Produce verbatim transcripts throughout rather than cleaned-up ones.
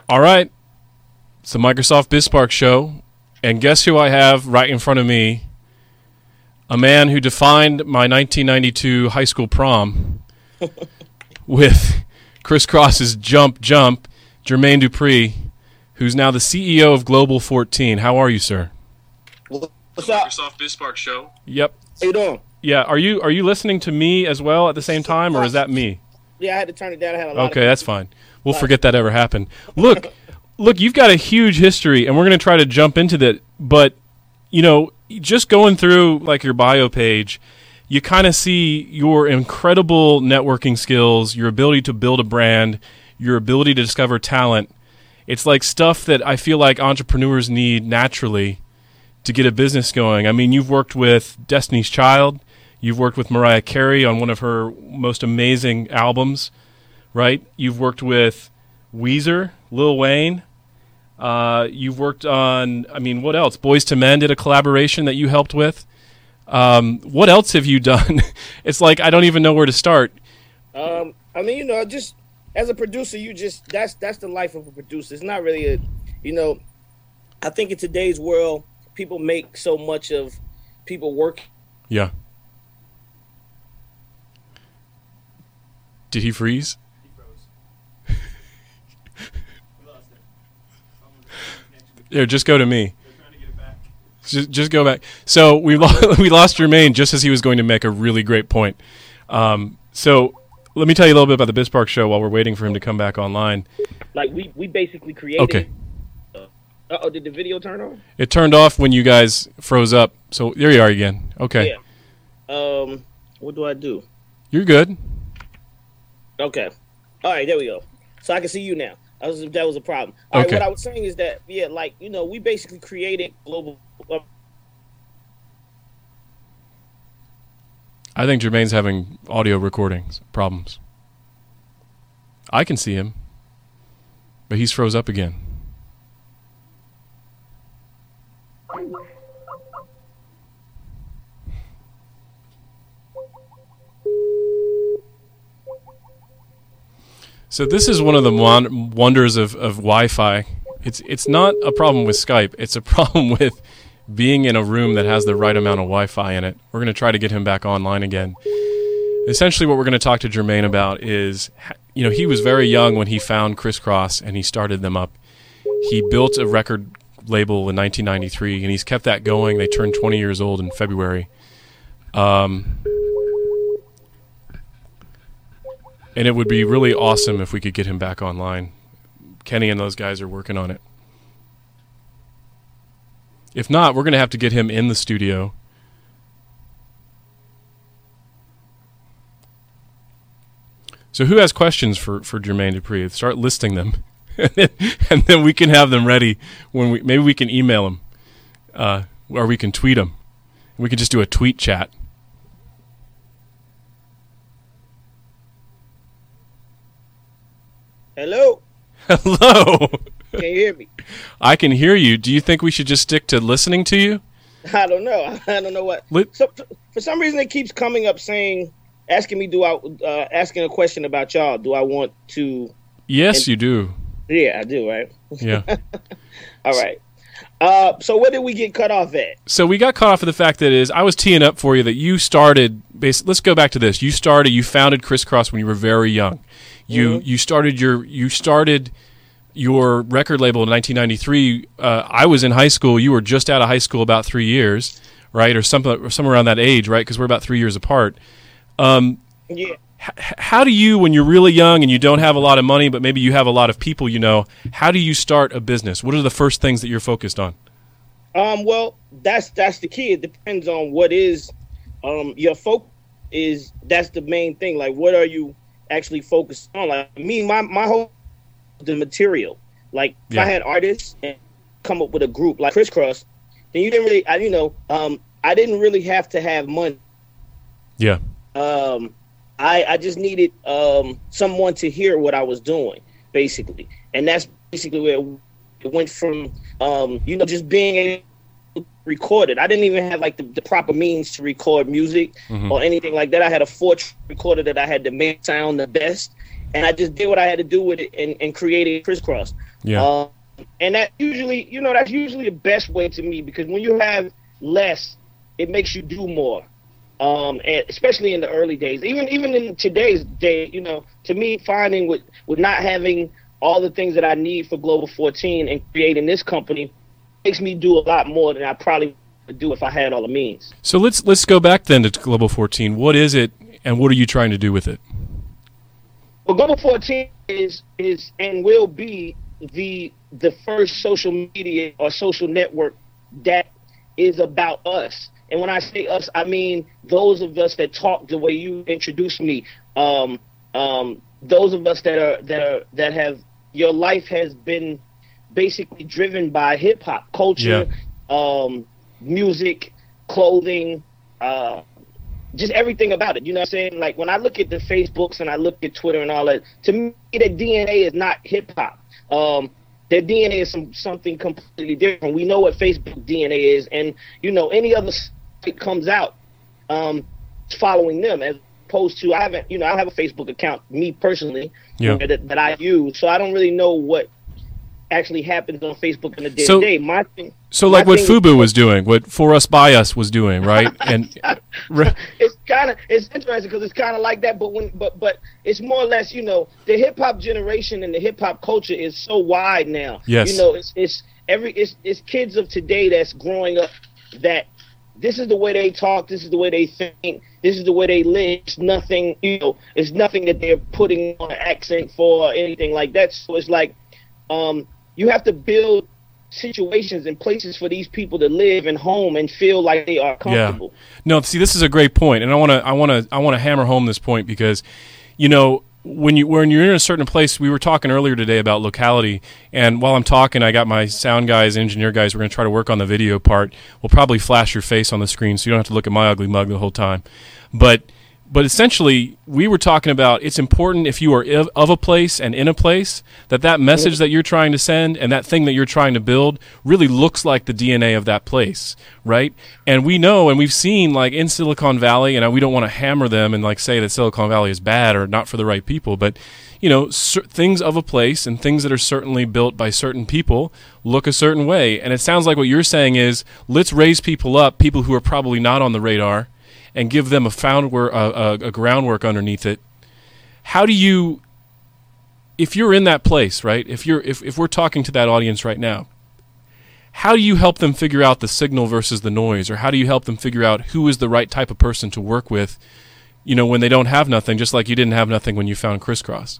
All right. It's the Microsoft BizSpark show. And guess who I have right in front of me? A man who defined my nineteen ninety-two high school prom with Criss Cross's Jump Jump, Jermaine Dupri, who's now the C E O of Global fourteen. How are you, sir? What's up? Microsoft BizSpark show. Yep. How you doing? Yeah. Are you are you listening to me as well at the same time, or is that me? Yeah, I had to turn it down. I had a lot Okay, of that's fine. We'll forget that ever happened. Look, look, you've got a huge history, and we're going to try to jump into that. But, you know, just going through, like, your bio page, you kind of see your incredible networking skills, your ability to build a brand, your ability to discover talent. It's like stuff that I feel like entrepreneurs need naturally to get a business going. I mean, you've worked with Destiny's Child. You've worked with Mariah Carey on one of her most amazing albums, right? You've worked with Weezer, Lil Wayne. Uh, you've worked on, I mean, what else? Boyz two Men did a collaboration that you helped with. Um, what else have you done? It's like I don't even know where to start. Um, I mean, you know, just as a producer, you just that's that's the life of a producer. It's not really a, you know, I think in today's world, people make so much of people work. Yeah. Did he freeze? He froze. We lost him. Here, just go to me. They're trying to get it back. Just, just go back. So we lo- we lost Jermaine just as he was going to make a really great point. Um, so let me tell you a little bit about the BizSpark show while we're waiting for him to come back online. Like we we basically created. Okay. Uh oh, did the video turn on? It turned off when you guys froze up. So there you are again. Okay. Yeah. Um, what do I do? You're good. Okay. All right, there we go. So I can see you now. That was that was a problem. All right, Okay. what I was saying is that yeah, like you know, we basically created global. Uh, I think Jermaine's having audio recordings problems. I can see him, but he's froze up again. So this is one of the won- wonders of, of Wi-Fi. It's it's not a problem with Skype. It's a problem with being in a room that has the right amount of Wi-Fi in it. We're going to try to get him back online again. Essentially what we're going to talk to Jermaine about is, you know, he was very young when he found Criss Cross and he started them up. He built a record label in nineteen ninety-three and he's kept that going. They turned twenty years old in February. Um... And it would be really awesome if we could get him back online. Kenny and those guys are working on it. If not, we're going to have to get him in the studio. So who has questions for, for Jermaine Dupri? Start listing them. And then we can have them ready when we maybe we can email him. Uh, or we can tweet him. We can just do a tweet chat. Hello. Hello. Can you hear me? I can hear you. Do you think we should just stick to listening to you? I don't know. I don't know what. Lit- So, for some reason, it keeps coming up saying, asking me, do I, uh, asking a question about y'all. Do I want to? Yes, And- you do. Yeah, I do. Right. Yeah. All right. Uh, so where did we get cut off at? So we got caught off of the fact that is I was teeing up for you that you started. Base, let's go back to this. You started. You founded Criss Cross when you were very young. You Mhm. you started your you started your record label in nineteen ninety-three. Uh, I was in high school. You were just out of high school about three years, right, or something, or somewhere around that age, right? Because we're about three years apart. Um, Yeah. h- how do you, when you're really young and you don't have a lot of money, but maybe you have a lot of people, you know, how do you start a business? What are the first things that you're focused on? Um. Well, that's that's the key. It depends on what is, um, your focus is. That's the main thing. Like, what are you actually focused on? Like me, my my whole the material. Like, if Yeah. I had artists and come up with a group like Criss Cross, then you didn't really, I, you know, um, I didn't really have to have money. Yeah. Um, I I just needed um someone to hear what I was doing, basically, and that's basically where it went from. Um, you know, just being able to record it. I didn't even have like the, the proper means to record music Mhm. or anything like that. I had a four track recorder that I had to make sound the best, and I just did what I had to do with it and, and created Criss Cross. Yeah. Um, and that usually, you know, that's usually the best way to me, because when you have less, it makes you do more. Um, and especially in the early days, even even in today's day, you know, to me, finding with, with not having all the things that I need for Global fourteen and creating this company makes me do a lot more than I probably would do if I had all the means. So let's let's go back then to Global fourteen. What is it, and what are you trying to do with it? Well, Global fourteen is is and will be the the first social media or social network that is about us. And when I say us, I mean those of us that talk the way you introduced me. Um, um, those of us that are that are that have your life has been basically driven by hip hop culture, yeah. um, music, clothing, uh, just everything about it. You know what I'm saying? Like when I look at the Facebooks and I look at Twitter and all that, to me, the D N A is not hip hop. Um, their D N A is some, something completely different. We know what Facebook D N A is, and you know any other site comes out, um, following them as opposed to I haven't. You know, I have a Facebook account, me personally, yeah. that, that I use, so I don't really know what actually happens on Facebook in the day so, to day. My thing. So like what Fubu was doing, what For Us By Us was doing, right? And it's kind of it's interesting because it's kind of like that, but when but but it's more or less, you know, the hip hop generation and the hip hop culture is so wide now. Yes. You know, it's it's every it's it's kids of today that's growing up that this is the way they talk, this is the way they think, this is the way they live. It's nothing, you know, it's nothing that they're putting on an accent for or anything like that. So it's like um you have to build situations and places for these people to live and home and feel like they are comfortable. Yeah. No, see, this is a great point, and I want to, I want to, I want to hammer home this point because, you know, when you when you're in a certain place, we were talking earlier today about locality, and while I'm talking, I got my sound guys, engineer guys. We're going to try to work on the video part. We'll probably flash your face on the screen, so you don't have to look at my ugly mug the whole time, but. But essentially, we were talking about it's important if you are of a place and in a place that that message that you're trying to send and that thing that you're trying to build really looks like the D N A of that place, right? And we know and we've seen like in Silicon Valley, and we don't want to hammer them and like say that Silicon Valley is bad or not for the right people, but you know, cer- things of a place and things that are certainly built by certain people look a certain way. And it sounds like what you're saying is let's raise people up, people who are probably not on the radar, and give them a, found wor- a, a, a groundwork underneath it. How do you, if you're in that place, right? If you're, if, if we're talking to that audience right now, how do you help them figure out the signal versus the noise, or how do you help them figure out who is the right type of person to work with? You know, when they don't have nothing, just like you didn't have nothing when you found Crisscross.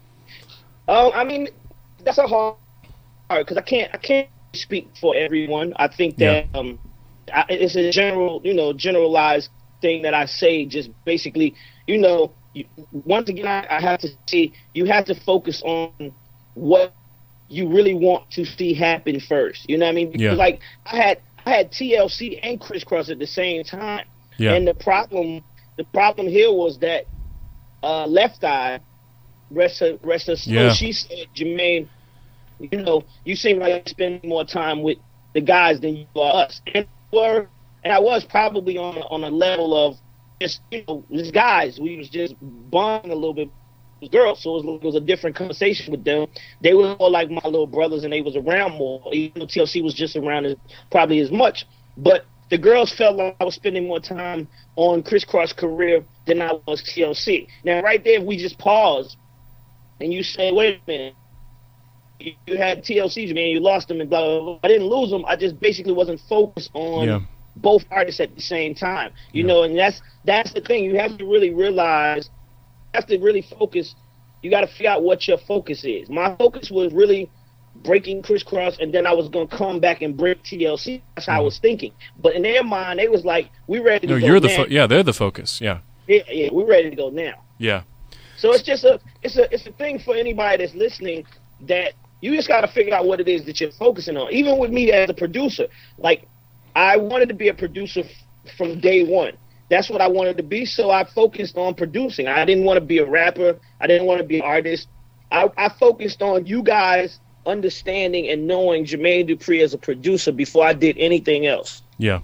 Um, I mean, that's a hard because I can't, I can't speak for everyone. I think that yeah. um, I, it's a general, you know, generalized thing that I say. Just basically, you know, you, once again, I, I have to say you have to focus on what you really want to see happen first. You know what I mean? Because yeah. like I had, I had T L C and Crisscross at the same time, yeah. and the problem, the problem here was that uh, Left Eye, rest her, rest her soul, yeah. she said, Jermaine, you know, you seem like you're spending more time with the guys than you are us, and were. And I was probably on on a level of just, you know, just guys. We was just bonding a little bit with girls, so it was, it was a different conversation with them. They were more like my little brothers, and they was around more. Even though T L C was just around as, probably as much. But the girls felt like I was spending more time on Crisscross' career than I was T L C. Now, right there, if we just pause and you say, wait a minute, you, you had T L Cs, man, you lost them, and blah, blah, blah. I didn't lose them. I just basically wasn't focused on yeah. both artists at the same time, you yeah. know, and that's that's the thing. You have to really realize, you have to really focus. You got to figure out what your focus is. My focus was really breaking Crisscross, and then I was going to come back and break T L C. That's how mm-hmm. I was thinking. But in their mind, they was like, we ready to no, go you're the now. fo- yeah, they're the focus, yeah. Yeah, yeah, we're ready to go now. Yeah. So it's just a, it's a, it's a thing for anybody that's listening that you just got to figure out what it is that you're focusing on. Even with me as a producer, like, I wanted to be a producer f- from day one. That's what I wanted to be, so I focused on producing. I didn't want to be a rapper. I didn't want to be an artist. I, I focused on you guys understanding and knowing Jermaine Dupri as a producer before I did anything else. Yeah.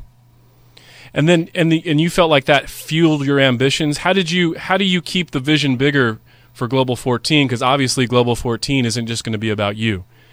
And then and the and you felt like that fueled your ambitions. How did you how do you keep the vision bigger for Global fourteen? Because obviously Global fourteen isn't just going to be about you.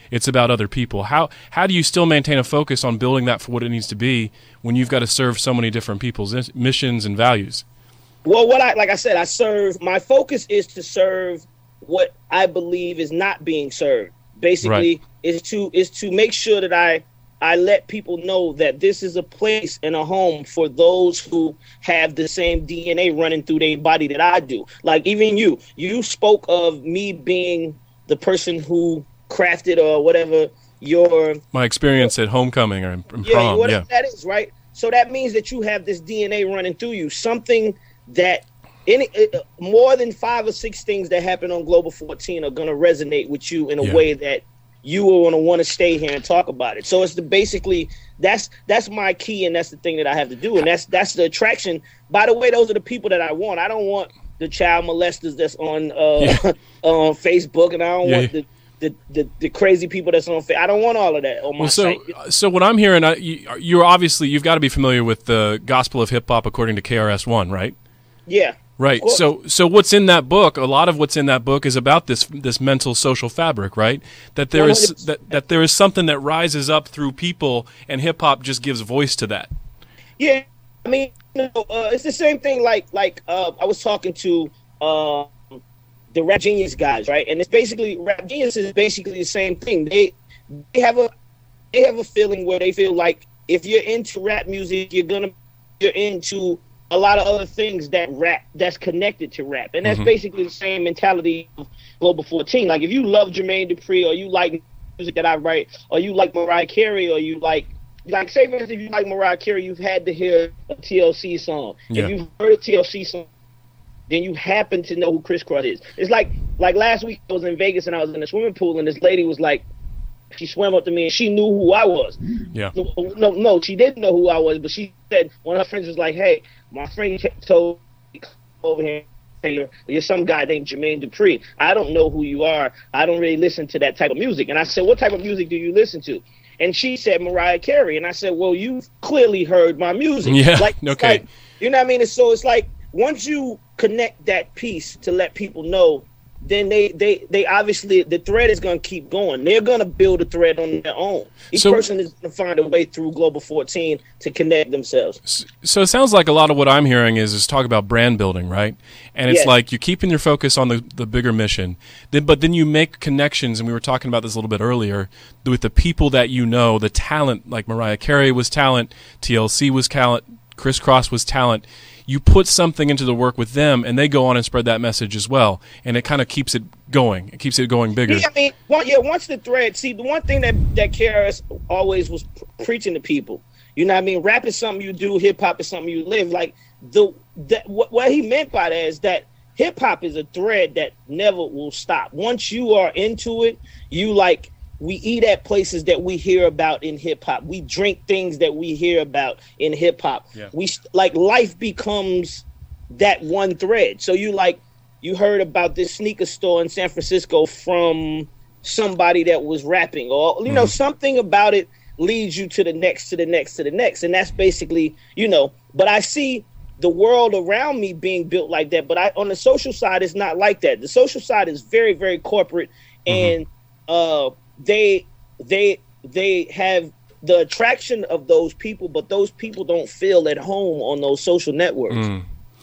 It's about other people. How how do you still maintain a focus on building that for what it needs to be when you've got to serve so many different people's is- missions and values? Well, what I like I said, I serve. My focus is to serve what I believe is not being served. Basically, Right. is to is to make sure that I I let people know that this is a place and a home for those who have the same D N A running through their body that I do. Like even you, you spoke of me being the person who crafted or whatever your My experience at homecoming or in, in yeah, prom, whatever yeah. that is, right? So that means that you have this D N A running through you, something that any uh, more than five or six things that happen on Global fourteen are going to resonate with you in a Yeah. way that you are going to want to stay here and talk about it. So it's the basically that's that's my key, and that's the thing that I have to do, and that's that's the attraction. By the way, those are the people that I want. I don't want the child molesters that's on uh, Yeah. on Facebook, and I don't Yeah, want yeah. the the, the the crazy people that's on. Fa- I don't want all of that on my Well, so, site. so what I'm hearing, uh, you, you're obviously you've got to be familiar with the Gospel of Hip Hop according to K R S One, right? Yeah. Right. Well- So, so what's in that book? A lot of what's in that book is about this this mental social fabric, right? That there is one hundred percent. that, that there is something that rises up through people, and hip hop just gives voice to that. Yeah, I mean, you know, uh, it's the same thing. Like, like uh, I was talking to uh, the Rap Genius guys, right? And it's basically Rap Genius is basically the same thing. They they have a they have a feeling where they feel like if you're into rap music, you're gonna you're into a lot of other things that rap that's connected to rap, and that's Mhm. basically the same mentality of Global fourteen. Like, if you love Jermaine Dupri, or you like music that I write, or you like Mariah Carey, or you like like say for instance, if you like Mariah Carey, you've had to hear a T L C song. Yeah. If you've heard a T L C song, then you happen to know who Chris Cross is. It's like like last week I was in Vegas and I was in a swimming pool, and this lady was like, she swam up to me and she knew who I was. Yeah. No, no, no, she didn't know who I was, but she said one of her friends was like, "Hey, my friend t- told me to come over here, Taylor, you're some guy named Jermaine Dupri. I don't know who you are. I don't really listen to that type of music." And I said, "What type of music do you listen to?" And she said Mariah Carey. And I said, "Well, you've clearly heard my music." Yeah, Like, okay. like, you know what I mean? And so it's like once you connect that piece to let people know, then they they they obviously the thread is going to keep going. They're going to build a thread on their own. Each So- person is going to find a way through Global fourteen to connect themselves. So it sounds like a lot of what I'm hearing is is talk about brand building, right? And it's Yes. like you're keeping your focus on the, the bigger mission, then but then you make connections, and we were talking about this a little bit earlier with the people that you know, the talent. Like Mariah Carey was talent, T L C was talent, Chris Cross was talent. You put something into the work with them, and they go on and spread that message as well, and it kind of keeps it going. It keeps it going bigger. Yeah, I mean, one, yeah. Once the thread, see, the one thing that that K R S always was pr- preaching to people, you know what I mean? Rap is something you do, hip hop is something you live. Like the that what, what he meant by that is that hip hop is a thread that never will stop. Once you are into it, you like. We eat at places that we hear about in hip hop. We drink things that we hear about in hip hop. Yeah. We like life becomes that one thread. So you like you heard about this sneaker store in San Francisco from somebody that was rapping, or you know, something about it leads you to the next, to the next, to the next, and that's basically, you know. But I see the world around me being built like that. But I on the social side, it's not like that. The social side is very, very corporate, and uh. they they they have the attraction of those people, but those people don't feel at home on those social networks. Mm.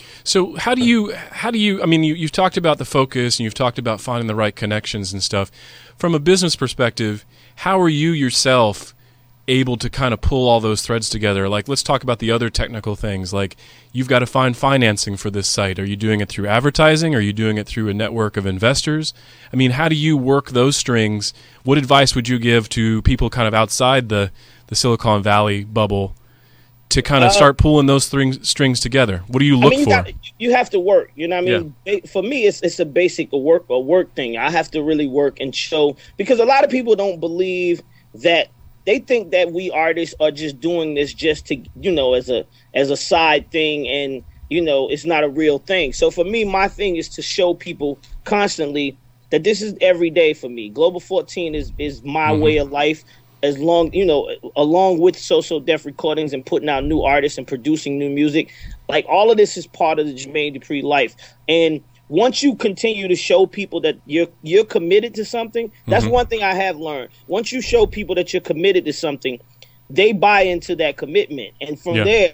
So how do you how do you I mean you, you've talked about the focus, and you've talked about finding the right connections and stuff. From a business perspective, how are you yourself able to kind of pull all those threads together? Like, let's talk about the other technical things. Like, you've got to find financing for this site. Are you doing it through advertising? Are you doing it through a network of investors? I mean, how do you work those strings? What advice would you give to people kind of outside the, the Silicon Valley bubble to kind of Uh, start pulling those strings strings together? What do you look I mean, you, for? got, you have to work. You know what I mean? Ba- For me, it's it's a basic a work a work thing. I have to really work and show, because a lot of people don't believe that. They think that we artists are just doing this just to, you know, as a as a side thing, and you know, it's not a real thing. So for me, my thing is to show people constantly that this is every day for me. Global fourteen is is my Mhm. way of life. As long, you know, along with So-So Def Recordings and putting out new artists and producing new music, like all of this is part of the Jermaine Dupri life. And once you continue to show people that you're you're committed to something, that's Mhm. one thing I have learned. Once you show people that you're committed to something, they buy into that commitment, and from Yeah. there,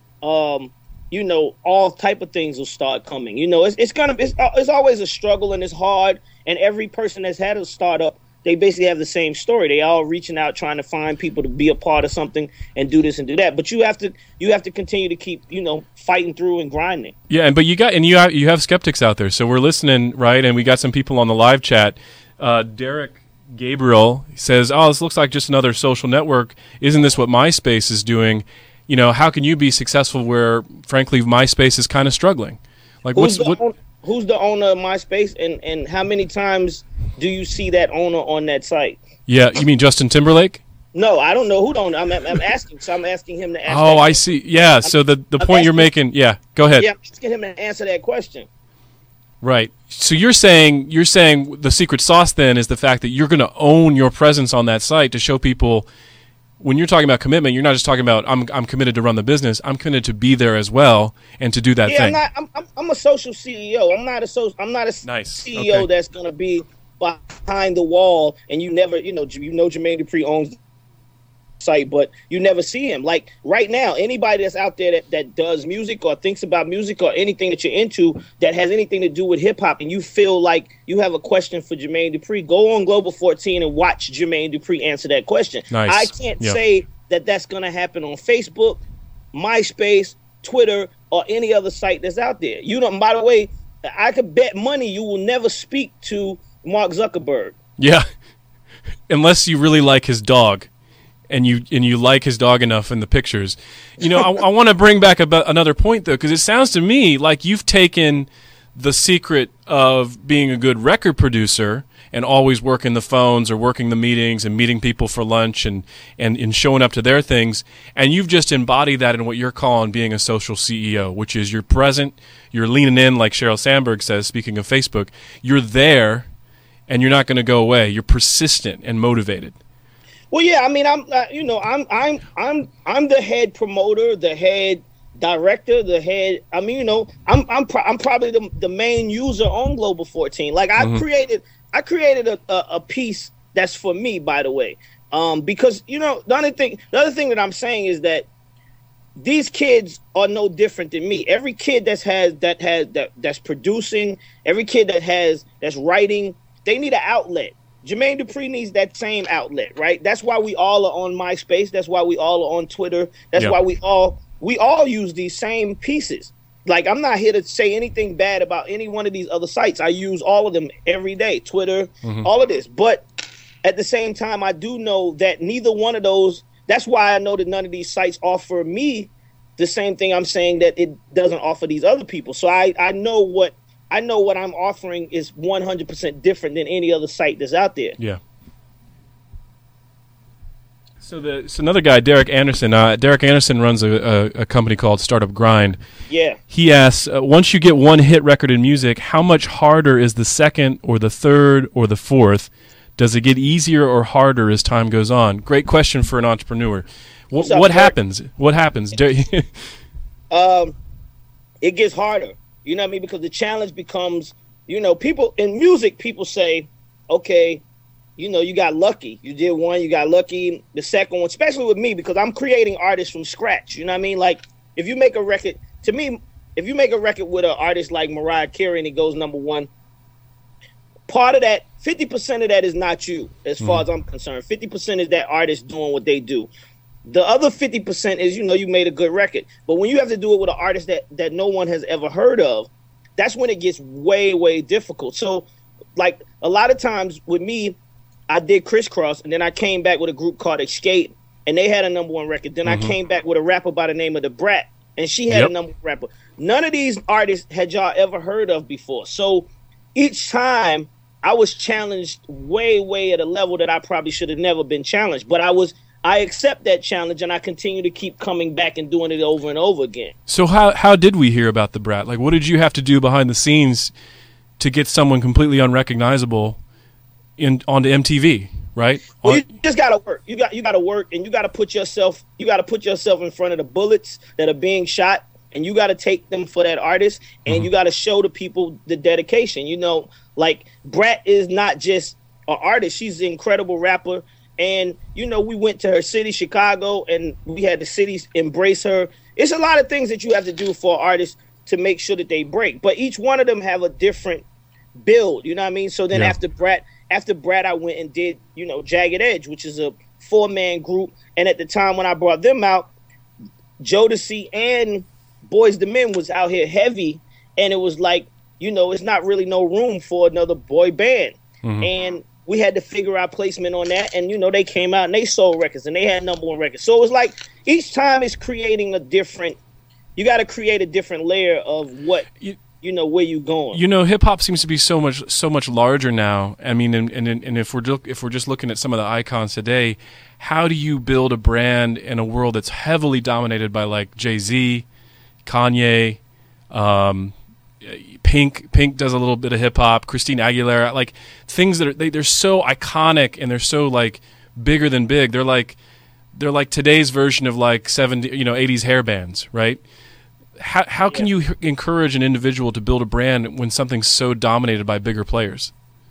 um, you know, all type of things will start coming. You know, it's it's gonna it's, it's always a struggle and it's hard. And every person that's had a startup, they basically have the same story. They all reaching out trying to find people to be a part of something and do this and do that. But you have to you have to continue to keep, you know, fighting through and grinding. Yeah, and but you got and you have, you have skeptics out there, so we're listening, right? And we got some people on the live chat. Uh, Derek Gabriel says, "Oh, this looks like just another social network. Isn't this what MySpace is doing? You know, how can you be successful where, frankly, MySpace is kind of struggling? Like, Who's what's the, what?" own, who's the owner of MySpace, and, and how many times do you see that owner on that site? Yeah, you mean Justin Timberlake? No, I don't know who don't. I'm, I'm asking, so I'm asking him to ask. Oh, that. I see. Yeah, so the the I'm point you're asking- making, yeah, go ahead. Yeah, I'm asking him to answer that question. Right. So you're saying you're saying the secret sauce then is the fact that you're going to own your presence on that site to show people. When you're talking about commitment, you're not just talking about I'm I'm committed to run the business. I'm committed to be there as well and to do that Yeah, thing. I'm not. I'm, I'm, I'm a social C E O. I'm not a social. I'm not a Nice. C E O Okay. that's gonna be behind the wall and you never, you know, you know, Jermaine Dupri owns the site, but you never see him. Like right now, anybody that's out there that, that does music or thinks about music or anything that you're into that has anything to do with hip hop, and you feel like you have a question for Jermaine Dupri, go on Global fourteen and watch Jermaine Dupri answer that question. Nice. I can't Yeah. say that that's gonna happen on Facebook, MySpace, Twitter, or any other site that's out there. You know, by the way, I could bet money you will never speak to Mark Zuckerberg. Yeah. Unless you really like his dog. And you and you like his dog enough in the pictures, you know. I, I want to bring back about another point though, because it sounds to me like you've taken the secret of being a good record producer and always working the phones or working the meetings and meeting people for lunch and, and, and showing up to their things, and you've just embodied that in what you're calling being a social C E O, which is you're present, you're leaning in, like Sheryl Sandberg says. Speaking of Facebook, you're there, and you're not going to go away. You're persistent and motivated. Well, yeah, I mean, I'm, uh, you know, I'm, I'm, I'm, I'm the head promoter, the head director, the head. I mean, you know, I'm, I'm, pro- I'm probably the, the main user on Global fourteen. Like, I Mhm. created, I created a, a, a piece that's for me, by the way, um, because you know, the other thing, the other thing that I'm saying is that these kids are no different than me. Every kid that's has that has that that's producing, every kid that has that's writing, they need an outlet. Jermaine Dupri needs that same outlet, right? That's why we all are on MySpace. That's why we all are on Twitter. That's Yeah. why we all we all use these same pieces. Like, I'm not here to say anything bad about any one of these other sites. I use all of them every day, Twitter, Mhm. all of this. But at the same time, I do know that neither one of those, that's why I know that none of these sites offer me the same thing I'm saying that it doesn't offer these other people. So I, I know what I know what I'm offering is one hundred percent different than any other site that's out there. Yeah. So the so another guy, Derek Anderson. Uh, Derek Anderson runs a, a, a company called Startup Grind. Yeah. He asks, uh, once you get one hit record in music, how much harder is the second or the third or the fourth? Does it get easier or harder as time goes on? Great question for an entrepreneur. What, What's up, what Derek? happens? What happens? Der- Um, it gets harder. You know what I mean? Because the challenge becomes, you know, people in music, people say, okay, you know, you got lucky. You did one, you got lucky. The second one, especially with me, because I'm creating artists from scratch. You know what I mean? Like, if you make a record, to me, if you make a record with an artist like Mariah Carey and it goes number one, part of that, fifty percent of that is not you, as far as I'm concerned. fifty percent is that artist doing what they do. The other fifty percent is, you know, you made a good record. But when you have to do it with an artist that, that no one has ever heard of, that's when it gets way, way difficult. So, like, a lot of times with me, I did Crisscross, and then I came back with a group called Escape, and they had a number one record. Then Mhm. I came back with a rapper by the name of The Brat, and she had Yep. a number one rapper. None of these artists had y'all ever heard of before. So each time I was challenged way, way at a level that I probably should have never been challenged. But I was I accept that challenge, and I continue to keep coming back and doing it over and over again. So how how did we hear about the Brat? Like, what did you have to do behind the scenes to get someone completely unrecognizable in onto M T V? Right? Well, On- you just gotta work. You got you gotta work, and you gotta put yourself you gotta put yourself in front of the bullets that are being shot, and you got to take them for that artist, and Mm-hmm. you got to show the people the dedication. You know, like Brat is not just an artist; she's an incredible rapper. And you know, we went to her city, Chicago, and we had the cities embrace her. It's a lot of things that you have to do for artists to make sure that they break. But each one of them have a different build. You know what I mean? So then Yeah. after Brat, after Brat, I went and did, you know, Jagged Edge, which is a four man group. And at the time when I brought them out, Jodeci and Boyz two Men was out here heavy, and it was like, you know, it's not really no room for another boy band. Mm-hmm. And we had to figure out placement on that, and you know, they came out and they sold records and they had number one records. So it was like each time it's creating a different, you got to create a different layer of what You- you know, where you going. You know, hip hop seems to be so much so much larger now. I mean, and and, and if we're look, if we're just looking at some of the icons today, how do you build a brand in a world that's heavily dominated by like Jay-Z, Kanye, um, Pink? Pink does a little bit of hip hop. Christina Aguilera, like things that are they, they're so iconic and they're so like bigger than big. They're like they're like today's version of like seventy, you know, eighties hair bands, right? How how can you h- encourage an individual to build a brand when something's so dominated by bigger players?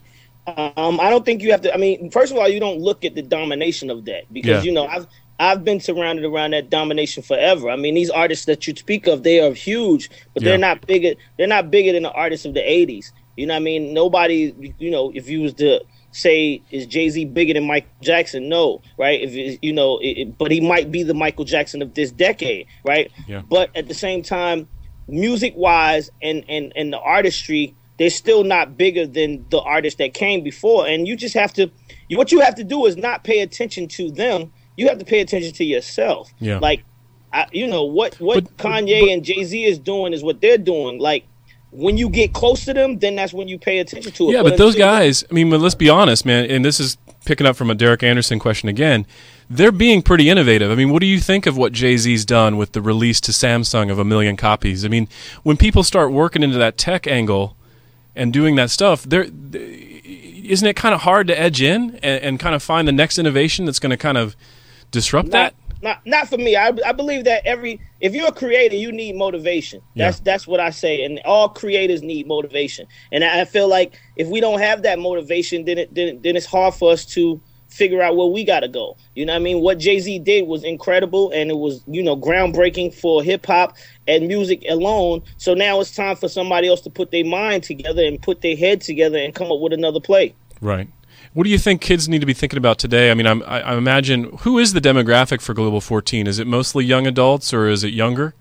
Um, I don't think you have to. I mean, first of all, you don't look at the domination of that because Yeah. you know I've I've been surrounded around that domination forever. I mean, these artists that you speak of, they are huge, but Yeah. they're not bigger. They're not bigger than the artists of the eighties. You know what I mean? Nobody. You know, if you was to say, is Jay-Z bigger than Michael Jackson? No, right? If it, you know, it, it- but he might be the Michael Jackson of this decade, right? Yeah. But at the same time, music-wise and and and the artistry, they're still not bigger than the artists that came before. And you just have to, you, what you have to do is not pay attention to them. You have to pay attention to yourself. Yeah. Like, I, you know what what But- Kanye but- and Jay-Z is doing is what they're doing. Like, when you get close to them, then that's when you pay attention to it. Yeah, but those until- guys, I mean, but let's be honest, man, and this is picking up from a Derek Anderson question again, they're being pretty innovative. I mean, what do you think of what Jay-Z's done with the release to Samsung of a million copies? I mean, when people start working into that tech angle and doing that stuff, they're, isn't it kind of hard to edge in and, and kind of find the next innovation that's going to kind of disrupt that? Not, not, not for me. I, I believe that every if you're a creator, you need motivation. That's Yeah. that's what I say, and all creators need motivation. And I feel like if we don't have that motivation, then it then, then it's hard for us to figure out where we got to go. You know what I mean? What Jay-Z did was incredible, and it was, you know, groundbreaking for hip hop and music alone. So now it's time for somebody else to put their mind together and put their head together and come up with another play. Right. What do you think kids need to be thinking about today? I mean, I'm, I, I imagine, who is the demographic for Global fourteen? Is it mostly young adults or is it younger?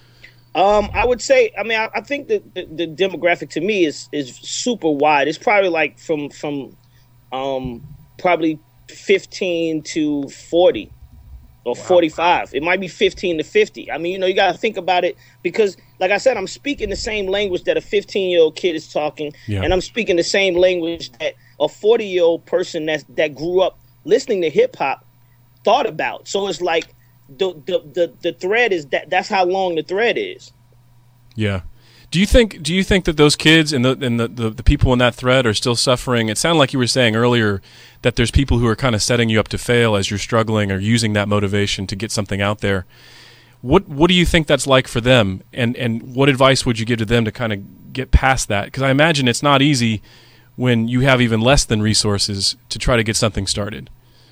Um, I would say, I mean, I, I think that the, the demographic to me is is super wide. It's probably like from from um, probably fifteen to forty or forty-five. It might be fifteen to fifty. I mean, you know, you got to think about it because, like I said, I'm speaking the same language that a fifteen-year-old kid is talking, Yeah. and I'm speaking the same language that a forty-year-old person that that grew up listening to hip hop thought about. So it's like the the the, the thread is that that's how long the thread is. Yeah. Do you think do you think that those kids and the and the, the, the people in that thread are still suffering? It sounded like you were saying earlier that there's people who are kind of setting you up to fail as you're struggling or using that motivation to get something out there. What what do you think that's like for them? And and what advice would you give to them to kind of get past that? Because I imagine it's not easy when you have even less than resources to try to get something started.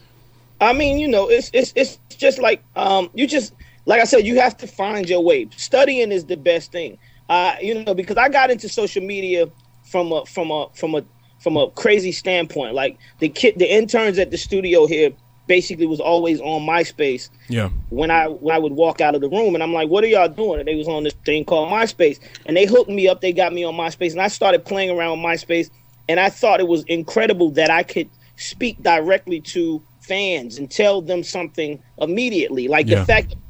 I mean, you know, it's it's it's just like um, you just like I said, you have to find your way. Studying is the best thing, uh, you know, because I got into social media from a from a from a from a crazy standpoint. Like the kid, the interns at the studio here basically was always on MySpace. Yeah. When I when I would walk out of the room, and I'm like, "What are y'all doing?" And they was on this thing called MySpace, and they hooked me up. They got me on MySpace, and I started playing around with MySpace, and I thought it was incredible that I could speak directly to fans and tell them something immediately. Like Yeah. the fact that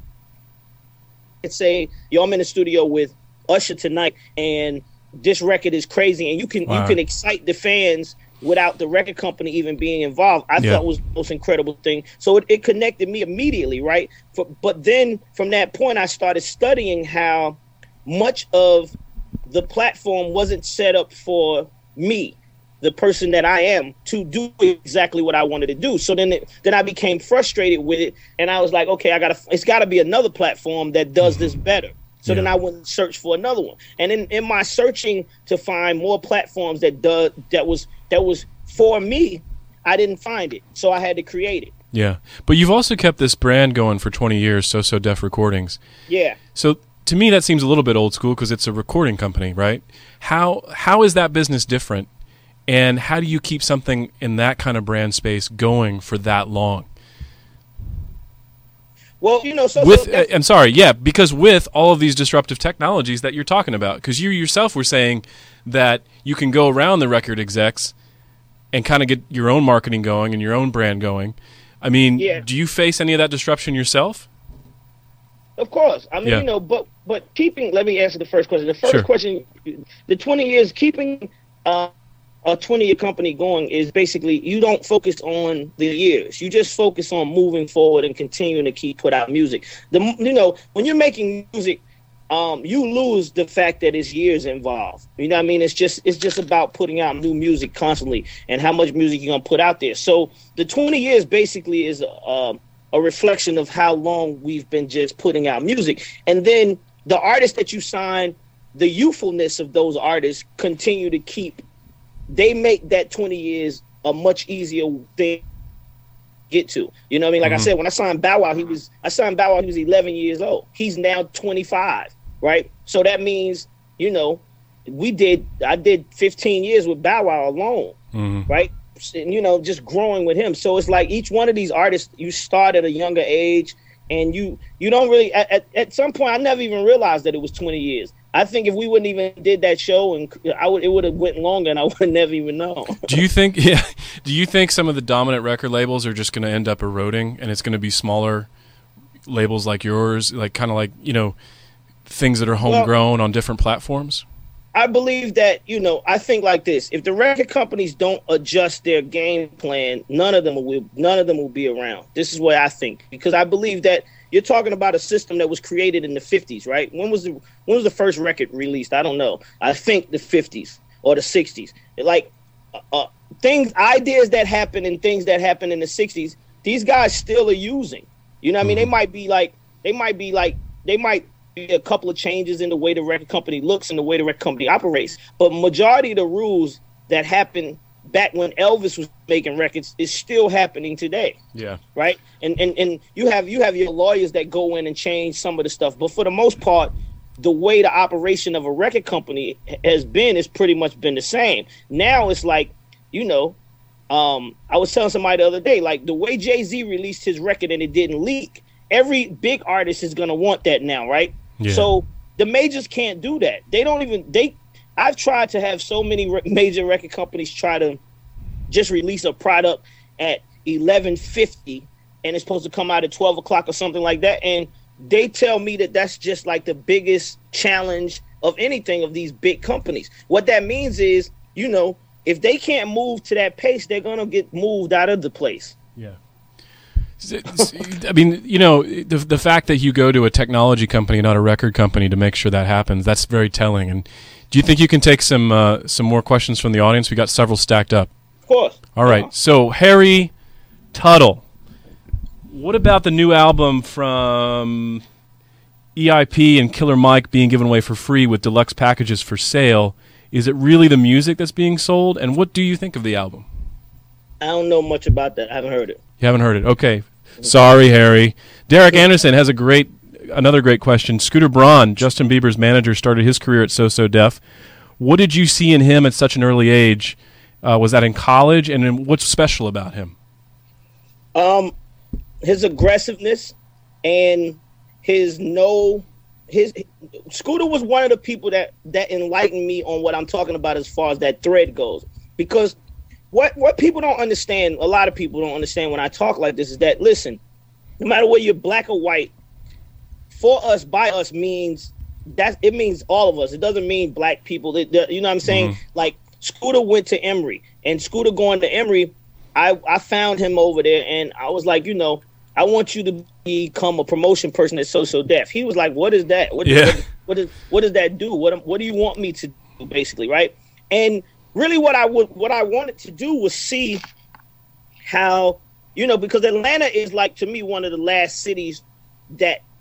I could say, "Yo, I'm in the studio with Usher tonight, and this record is crazy," and you can Wow. you can excite the fans without the record company even being involved. I Yeah. thought was the most incredible thing. So it, it connected me immediately, right? For, but then from that point, I started studying how much of the platform wasn't set up for me, the person that I am, to do exactly what I wanted to do. So then it, then I became frustrated with it, and I was like, okay, I gotta. It's got to be another platform that does this better. So Yeah. then I went and searched for another one. And in, in my searching to find more platforms that do, that was that was for me, I didn't find it. So I had to create it. Yeah. But you've also kept this brand going for twenty years, So So Def Recordings. Yeah. So to me, that seems a little bit old school because it's a recording company, right? How how is that business different, and how do you keep something in that kind of brand space going for that long? Well, you know, so, With so uh, that's- I'm sorry, yeah, because with all of these disruptive technologies that you're talking about, because you yourself were saying that you can go around the record execs and kind of get your own marketing going and your own brand going. I mean, Yeah. do you face any of that disruption yourself? Of course. I mean, Yeah. you know, but but keeping, let me answer the first question. The first Sure. question, the twenty years, keeping uh, a twenty-year company going is basically you don't focus on the years. You just focus on moving forward and continuing to keep put out music. The You know, when you're making music, um, you lose the fact that it's years involved. You know what I mean? It's just it's just about putting out new music constantly and how much music you're going to put out there. So the twenty years basically is uh, a reflection of how long we've been just putting out music. And then the artists that you sign, the youthfulness of those artists continue to keep, they make that twenty years a much easier thing to get to. You know what I mean? Like Mhm. I said, when I signed Bow Wow, he was, I signed Bow Wow, he was eleven years old. He's now twenty-five, right? So that means, you know, we did, I did fifteen years with Bow Wow alone, Mhm. right? And, you know, just growing with him. So it's like each one of these artists, you start at a younger age, and you you don't really at, at, at some point I never even realized that it was twenty years. I think if we wouldn't even did that show, and I would it would have went longer, and I would never even know. Do you think yeah, do you think some of the dominant record labels are just going to end up eroding and it's going to be smaller labels like yours, like kind of like, you know, things that are homegrown on different platforms? I believe that, you know, I think like this: if the record companies don't adjust their game plan, none of them will none of them will be around. This is what I think, because I believe that you're talking about a system that was created in the fifties, right? When was the when was the first record released? I don't know. I think the fifties or the sixties. Like uh, uh, things, ideas that happen and things that happen in the sixties, these guys still are using. You know what I mean? They might be like they might be like they might be a couple of changes in the way the record company looks and the way the record company operates, but majority of the rules that happened back when Elvis was making records is still happening today. Yeah. Right. And, and and you have you have your lawyers that go in and change some of the stuff. But for the most part, the way the operation of a record company has been is pretty much been the same. Now it's like, you know, um, I was telling somebody the other day, like the way Jay-Z released his record and it didn't leak, every big artist is going to want that now. Right. Yeah. So the majors can't do that. They don't even they. I've tried to have so many re- major record companies try to just release a product at eleven fifty and it's supposed to come out at twelve o'clock or something like that. And they tell me that that's just like the biggest challenge of anything of these big companies. What that means is, you know, if they can't move to that pace, they're going to get moved out of the place. Yeah. I mean, you know, the the fact that you go to a technology company, not a record company, to make sure that happens, that's very telling. And do you think you can take some uh, some more questions from the audience? We got several stacked up. Of course. All right. Uh-huh. So, Harry Tuttle, what about the new album from E I P and Killer Mike being given away for free with deluxe packages for sale? Is it really the music that's being sold? And what do you think of the album? I don't know much about that. I haven't heard it. You haven't heard it. Okay. Sorry, Harry. Derek Anderson has a great, another great question. Scooter Braun, Justin Bieber's manager, started his career at So So Def. What did you see in him at such an early age? Uh, was that in college? And then what's special about him? Um, his aggressiveness and his no, his Scooter was one of the people that that enlightened me on what I'm talking about as far as that thread goes. Because what what people don't understand, a lot of people don't understand when I talk like this, is that listen, no matter whether you're black or white, for us, by us means that it means all of us. It doesn't mean black people. It, the, you know what I'm saying? Mm-hmm. Like Scooter went to Emory, and Scooter going to Emory, I, I found him over there, and I was like, you know, I want you to become a promotion person at So So Def. He was like, what is that? What, Yeah. what, what, is, what does that do? What what do you want me to do, basically, right? And really what I would what I wanted to do was see how, you know, because Atlanta is like, to me, one of the last cities that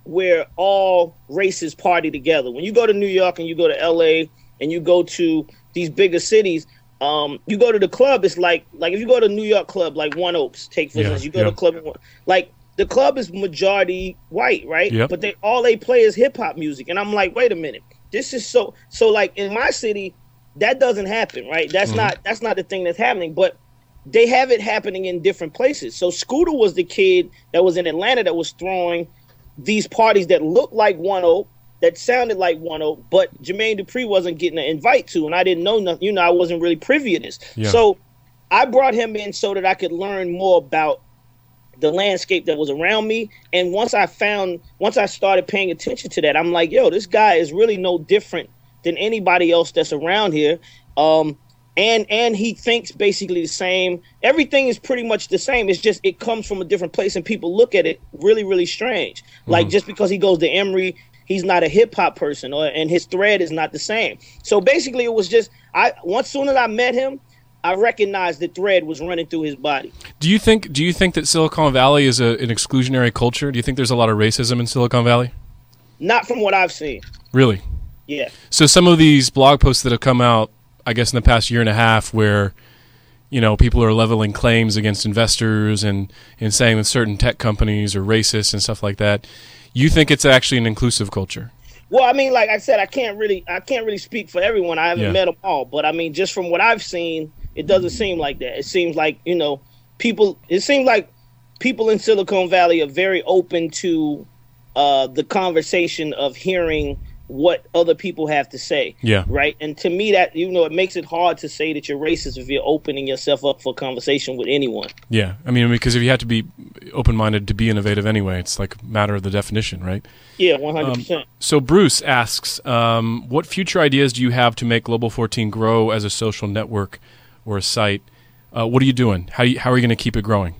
where all races party together. When you go to New York and you go to L A and you go to these bigger cities, um, you go to the club. It's like like if you go to a New York club, like One Oaks, take for Yeah, instance, you go yeah. to a club, like the club is majority white, right? Yep. But they all they play is hip hop music, and I'm like, wait a minute, this is so so like in my city, that doesn't happen, right? That's Mhm. not that's not the thing that's happening, but they have it happening in different places. So Scooter was the kid that was in Atlanta that was throwing these parties that looked like One Oak, that sounded like One Oak, but Jermaine Dupri wasn't getting an invite to, and I didn't know nothing. You know, I wasn't really privy to this. Yeah. So I brought him in so that I could learn more about the landscape that was around me. And once I found, once I started paying attention to that, I'm like, yo, this guy is really no different than anybody else that's around here. Um, and and he thinks basically the same. Everything is pretty much the same. It's just it comes from a different place, and people look at it really, really strange. Like just because he goes to Emory, he's not a hip hop person, or and his thread is not the same. So basically, it was just I. Once soon as I met him, I recognized the thread was running through his body. Do you think do you think that Silicon Valley is a, an exclusionary culture? Do you think there's a lot of racism in Silicon Valley? Not from what I've seen. Really? Yeah. So some of these blog posts that have come out, I guess in the past year and a half, where you know people are leveling claims against investors and, and saying that certain tech companies are racist and stuff like that, you think it's actually an inclusive culture? Well, I mean, like I said, I can't really I can't really speak for everyone. I haven't Yeah. met them all, but I mean, just from what I've seen, it doesn't seem like that. It seems like, you know, people. It seems like people in Silicon Valley are very open to uh, the conversation of hearing what other people have to say. Yeah. Right. And to me, that, you know, it makes it hard to say that you're racist if you're opening yourself up for conversation with anyone. Yeah. I mean, because if you have to be open-minded to be innovative anyway, it's like a matter of the definition, right? Yeah, one hundred percent. So Bruce asks, um, what future ideas do you have to make Global fourteen grow as a social network or a site? Uh, what are you doing? How, do you, how are you going to keep it growing?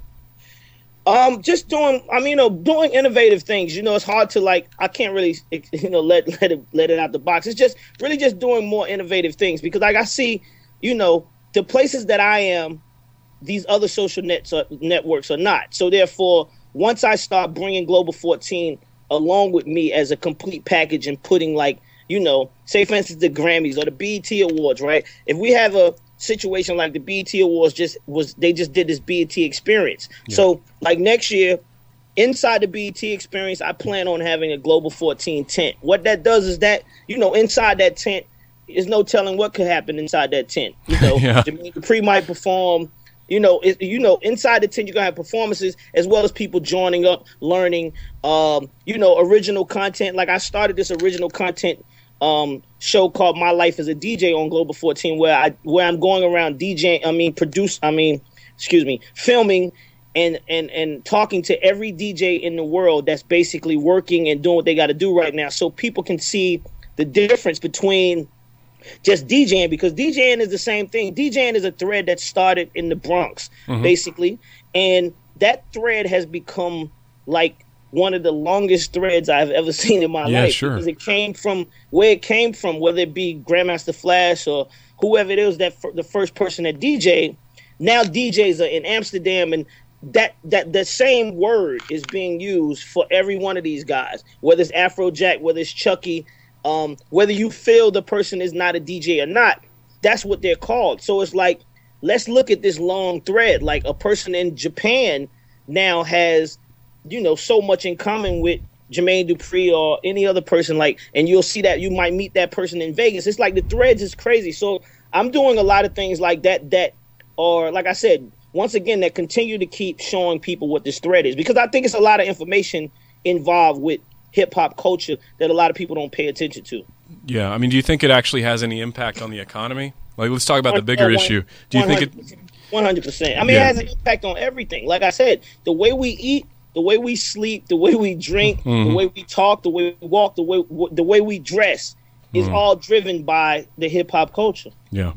Um, just doing, I mean, you know, doing innovative things. You know, it's hard to like, I can't really, you know, let let it let it out the box. It's just really just doing more innovative things because, like, I see, you know, the places that I am, these other social nets are, networks are not. So therefore, once I start bringing Global fourteen along with me as a complete package and putting, like, you know, say for instance the Grammys or the B E T Awards, right? If we have a situation like the B E T Awards, just was they just did this B E T experience. Yeah. So like next year, inside the B E T experience, I plan on having a Global fourteen tent. What that does is that, you know, inside that tent, there's no telling what could happen inside that tent. You know, Yeah. Jermaine Dupri might perform. You know, it, you know, inside the tent you're gonna have performances as well as people joining up, learning. Um, you know, original content. Like I started this original content um, show called My Life as a D J on Global fourteen, where I where I'm going around DJing. I mean, produce. I mean, excuse me, filming and and and talking to every D J in the world that's basically working and doing what they got to do right now, so people can see the difference between just DJing, because DJing is the same thing. DJing is a thread that started in the Bronx, Mhm. basically, and that thread has become like one of the longest threads I've ever seen in my Yeah, life. sure. Because it came from where it came from, whether it be Grandmaster Flash or whoever it is that f- the first person that D J. Now D Js are in Amsterdam, and that that the same word is being used for every one of these guys, whether it's Afrojack, whether it's Chucky. Um, whether you feel the person is not a D J or not, that's what they're called. So it's like, let's look at this long thread. Like a person in Japan now has, you know, so much in common with Jermaine Dupri or any other person. Like, and you'll see that you might meet that person in Vegas. It's like the threads is crazy. So I'm doing a lot of things like that, that, or like I said, once again, that continue to keep showing people what this thread is, because I think it's a lot of information involved with hip hop culture that a lot of people don't pay attention to. Yeah, I mean, do you think it actually has any impact on the economy? Like, let's talk about the bigger One- issue. Do you think it? one hundred percent. I mean, Yeah. it has an impact on everything. Like I said, the way we eat, the way we sleep, the way we drink, Mhm. the way we talk, the way we walk, the way the way we dress is Mhm. all driven by the hip hop culture. Yeah.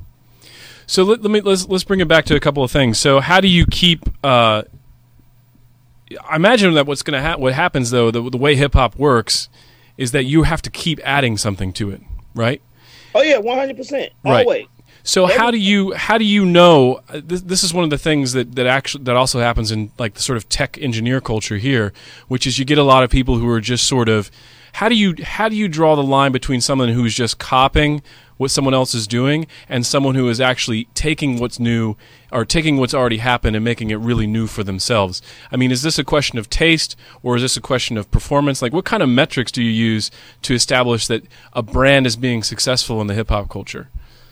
So let, let me let's let's bring it back to a couple of things. So how do you keep? Uh, I imagine that what's going to ha- what happens though, the, the way hip hop works, is that you have to keep adding something to it, right? Oh yeah, one hundred percent. Right. Always. So how do you how do you know uh, this, this is one of the things that, that actually that also happens in like the sort of tech engineer culture here, which is you get a lot of people who are just sort of how do you how do you draw the line between someone who's just copying what someone else is doing and someone who is actually taking what's new or taking what's already happened and making it really new for themselves? I mean, is this a question of taste or is this a question of performance? Like, what kind of metrics do you use to establish that a brand is being successful in the hip hop culture?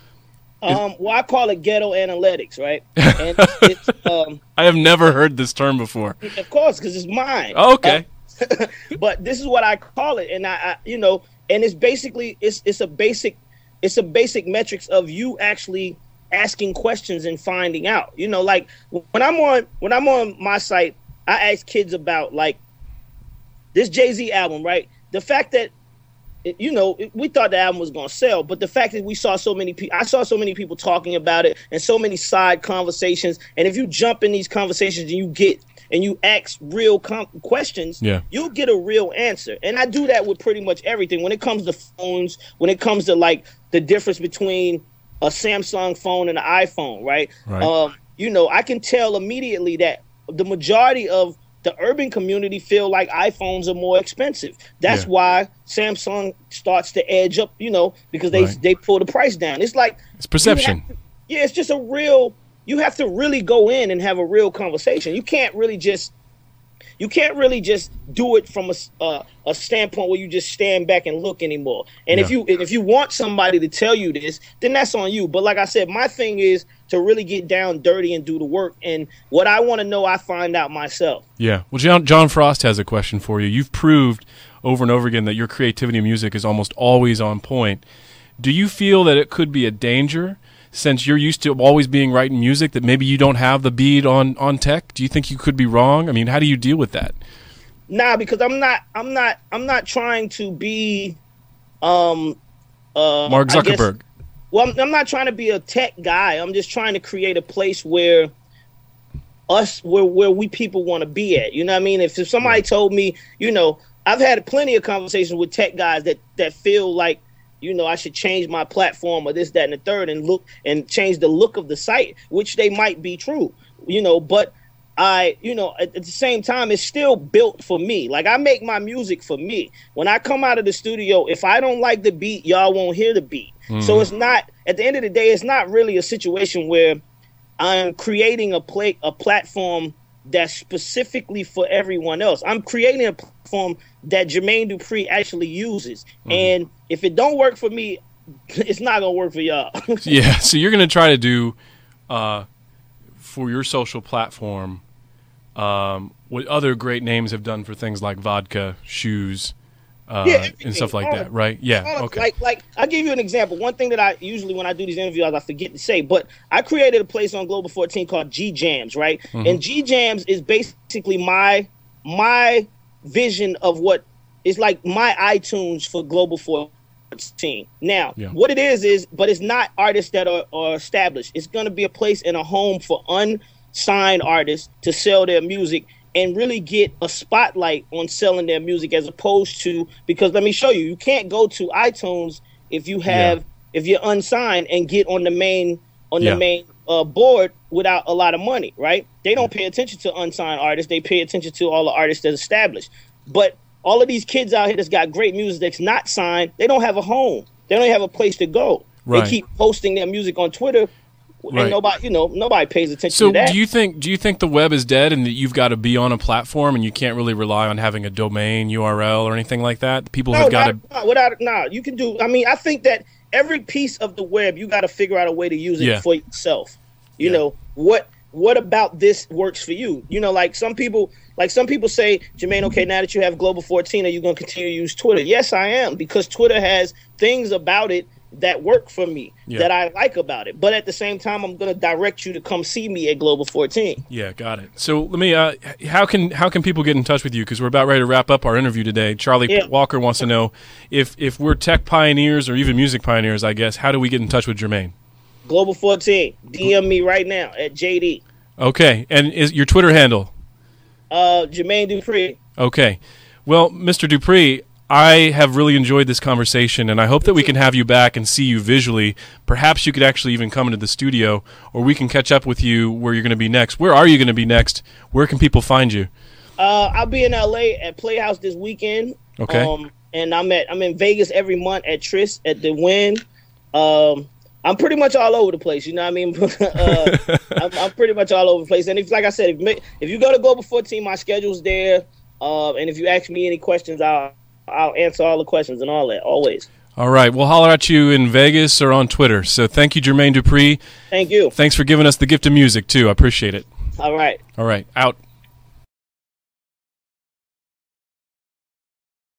Um, well, I call it ghetto analytics, right? And it's, um, I have never heard this term before. Of course, because it's mine. Oh, okay. Uh, but this is what I call it, and I, I, you know, and it's basically it's it's a basic it's a basic metrics of you actually asking questions and finding out. You know, like when I'm on when I'm on my site, I ask kids about like this Jay-Z album, right? The fact that It, you know, it, we thought the album was going to sell, but the fact that we saw so many people, I saw so many people talking about it and so many side conversations. And if you jump in these conversations and you get, and you ask real com- questions, yeah. you'll get a real answer. And I do that with pretty much everything. When it comes to phones, when it comes to like the difference between a Samsung phone and an iPhone, right? Right. Um, you know, I can tell immediately that the majority of the urban community feel like iPhones are more expensive. That's yeah. why Samsung starts to edge up, you know, because they right. they pull the price down. It's like it's perception. To, yeah, it's just a real. You have to really go in and have a real conversation. You can't really just you can't really just do it from a uh, a standpoint where you just stand back and look anymore. And yeah. if you and if you want somebody to tell you this, then that's on you. But like I said, my thing is to really get down dirty and do the work. And what I want to know, I find out myself. Yeah. Well, John, John Frost has a question for you. You've proved over and over again that your creativity in music is almost always on point. Do you feel that it could be a danger, since you're used to always being writing music, that maybe you don't have the beat on, on tech? Do you think you could be wrong? I mean, how do you deal with that? Nah, because I'm not I'm not I'm not trying to be um uh Mark Zuckerberg. Guess, well, I'm, I'm not trying to be a tech guy. I'm just trying to create a place where us where where we people want to be at. You know what I mean? If, if somebody told me, you know, I've had plenty of conversations with tech guys that that feel like, you know, I should change my platform or this, that, and the third and look and change the look of the site, which they might be true, you know, but I, you know, at, at the same time, it's still built for me. Like, I make my music for me. When I come out of the studio, if I don't like the beat, y'all won't hear the beat. Mm-hmm. So it's not, at the end of the day, it's not really a situation where I'm creating a play, a platform that's specifically for everyone else. I'm creating a platform that Jermaine Dupri actually uses. Mm-hmm. And if it don't work for me, it's not going to work for y'all. Yeah, so you're going to try to do, uh, for your social platform, um, what other great names have done for things like vodka, shoes, uh, yeah, and stuff like all that, of, right? Yeah, of, okay. Like, like I'll give you an example. One thing that I usually, when I do these interviews, I forget to say, but I created a place on Global fourteen called G Jams, right? Mm-hmm. And G Jams is basically my my vision of what is like my iTunes for Global fourteen. Now, yeah. what it is is, but it's not artists that are, are established. It's going to be a place and a home for unsigned artists to sell their music and really get a spotlight on selling their music, as opposed to, because let me show you, you can't go to iTunes if you have yeah. if you're unsigned and get on the main on yeah. the main uh, board without a lot of money, right? They don't pay attention to unsigned artists. They pay attention to all the artists that's established. But all of these kids out here that's got great music that's not signed, they don't have a home. They don't have a place to go. Right. They keep posting their music on Twitter. And right. nobody, you know, nobody pays attention so to that. So do you think do you think the web is dead and that you've got to be on a platform and you can't really rely on having a domain U R L or anything like that? People no, have got to no, without no, you can do. I mean, I think that every piece of the web, you got to figure out a way to use it yeah. for yourself. You yeah. know, what what about this works for you? You know, like some people like some people say, Jermaine, okay, now that you have Global fourteen, are you going to continue to use Twitter? Yes, I am, because Twitter has things about it that work for me, yeah. that I like about it. But at the same time, I'm going to direct you to come see me at Global fourteen. Yeah, got it. So let me, uh, how can how can people get in touch with you? Because we're about ready to wrap up our interview today. Charlie yeah. Walker wants to know if, if we're tech pioneers or even music pioneers, I guess, how do we get in touch with Jermaine? Global fourteen. D M me right now at J D. Okay. And is your Twitter handle? Uh, Jermaine Dupri. Okay. Well, Mister Dupri, I have really enjoyed this conversation, and I hope that we can have you back and see you visually. Perhaps you could actually even come into the studio, or we can catch up with you where you're going to be next. Where are you going to be next? Where can people find you? Uh, I'll be in L A at Playhouse this weekend. Okay. Um, and I'm at I'm in Vegas every month at Tris at the Wynn. Um, I'm pretty much all over the place. You know what I mean? uh, I'm, I'm pretty much all over the place. And if, like I said, if if you go to Global fourteen, my schedule's there. Uh, and if you ask me any questions, I'll I'll answer all the questions and all that. Always. All right. We'll holler at you in Vegas or on Twitter. So thank you, Jermaine Dupri. Thank you. Thanks for giving us the gift of music too. I appreciate it. All right. All right. Out.